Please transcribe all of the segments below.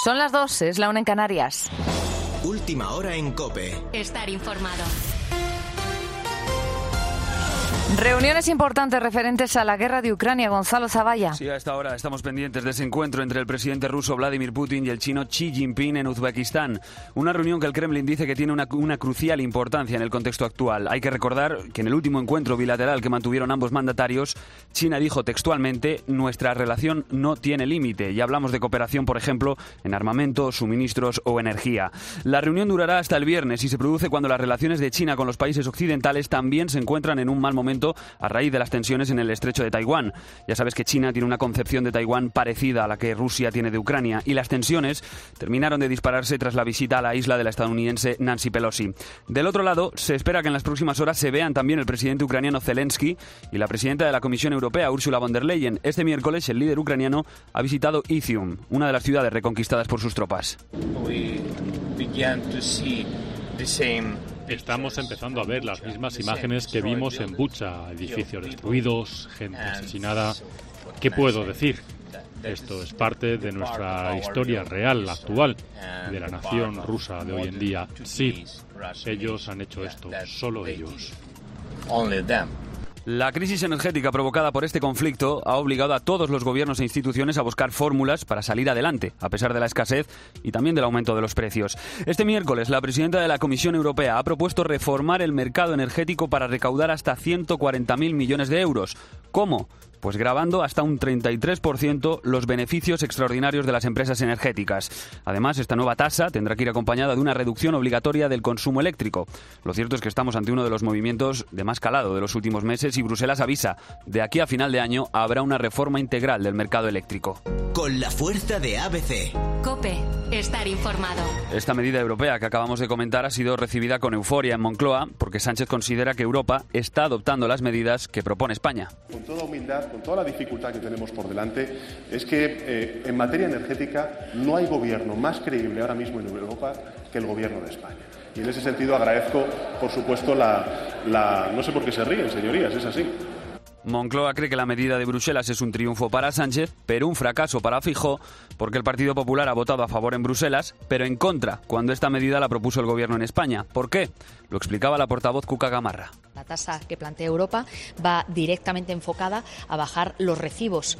Son las 2, es la 1 en Canarias. Última hora en COPE. Estar informado. Reuniones importantes referentes a la guerra de Ucrania. Gonzalo Zavalla. Sí, a esta hora estamos pendientes de ese encuentro entre el presidente ruso Vladimir Putin y el chino Xi Jinping en Uzbekistán. Una reunión que el Kremlin dice que tiene una crucial importancia en el contexto actual. Hay que recordar que en el último encuentro bilateral que mantuvieron ambos mandatarios, China dijo textualmente: nuestra relación no tiene límite. Y hablamos de cooperación, por ejemplo, en armamento, suministros o energía. La reunión durará hasta el viernes y se produce cuando las relaciones de China con los países occidentales también se encuentran en un mal momento a raíz de las tensiones en el estrecho de Taiwán. Ya sabes que China tiene una concepción de Taiwán parecida a la que Rusia tiene de Ucrania, y las tensiones terminaron de dispararse tras la visita a la isla de la estadounidense Nancy Pelosi. Del otro lado, se espera que en las próximas horas se vean también el presidente ucraniano Zelensky y la presidenta de la Comisión Europea, Ursula von der Leyen. Este miércoles, el líder ucraniano ha visitado Izium, una de las ciudades reconquistadas por sus tropas. Estamos empezando a ver las mismas imágenes que vimos en Bucha: edificios destruidos, gente asesinada. ¿Qué puedo decir? Esto es parte de nuestra historia real, actual, de la nación rusa de hoy en día. Sí, ellos han hecho esto, solo ellos. La crisis energética provocada por este conflicto ha obligado a todos los gobiernos e instituciones a buscar fórmulas para salir adelante, a pesar de la escasez y también del aumento de los precios. Este miércoles, la presidenta de la Comisión Europea ha propuesto reformar el mercado energético para recaudar hasta 140.000 millones de euros. ¿Cómo? Pues gravando hasta un 33% los beneficios extraordinarios de las empresas energéticas. Además, esta nueva tasa tendrá que ir acompañada de una reducción obligatoria del consumo eléctrico. Lo cierto es que estamos ante uno de los movimientos de más calado de los últimos meses y Bruselas avisa: de aquí a final de año habrá una reforma integral del mercado eléctrico. Con la fuerza de ABC. COPE. Estar informado. Esta medida europea que acabamos de comentar ha sido recibida con euforia en Moncloa, porque Sánchez considera que Europa está adoptando las medidas que propone España. Con toda humildad, con toda la dificultad que tenemos por delante, es que en materia energética no hay gobierno más creíble ahora mismo en Europa que el gobierno de España. Y en ese sentido agradezco, por supuesto, no sé por qué se ríen, señorías, es así. Moncloa cree que la medida de Bruselas es un triunfo para Sánchez, pero un fracaso para Feijóo, porque el Partido Popular ha votado a favor en Bruselas, pero en contra cuando esta medida la propuso el Gobierno en España. ¿Por qué? Lo explicaba la portavoz Cuca Gamarra. La tasa que plantea Europa va directamente enfocada a bajar los recibos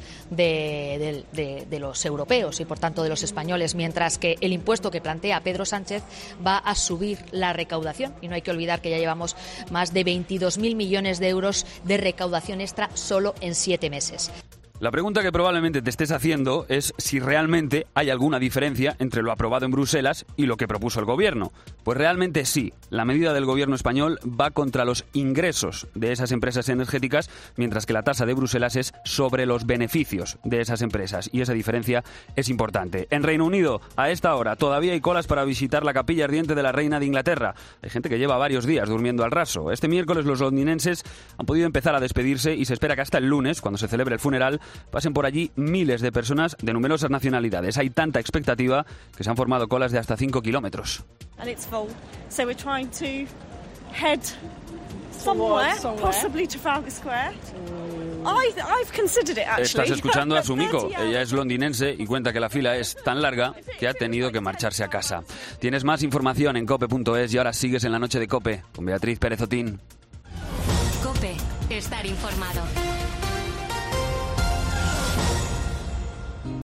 de los europeos y, por tanto, de los españoles, mientras que el impuesto que plantea Pedro Sánchez va a subir la recaudación. Y no hay que olvidar que ya llevamos más de 22.000 millones de euros de recaudación extra solo en 7 meses. La pregunta que probablemente te estés haciendo es si realmente hay alguna diferencia entre lo aprobado en Bruselas y lo que propuso el Gobierno. Pues realmente sí. La medida del Gobierno español va contra los ingresos de esas empresas energéticas, mientras que la tasa de Bruselas es sobre los beneficios de esas empresas. Y esa diferencia es importante. En Reino Unido, a esta hora, todavía hay colas para visitar la capilla ardiente de la Reina de Inglaterra. Hay gente que lleva varios días durmiendo al raso. Este miércoles los londinenses han podido empezar a despedirse y se espera que hasta el lunes, cuando se celebre el funeral, pasen por allí miles de personas de numerosas nacionalidades. Hay tanta expectativa que se han formado colas de hasta 5 kilómetros. Estás escuchando a Sumiko. Ella es londinense y cuenta que la fila es tan larga que ha tenido que marcharse a casa. Tienes más información en cope.es y ahora sigues en la noche de COPE con Beatriz Pérez Otín. COPE. Estar informado.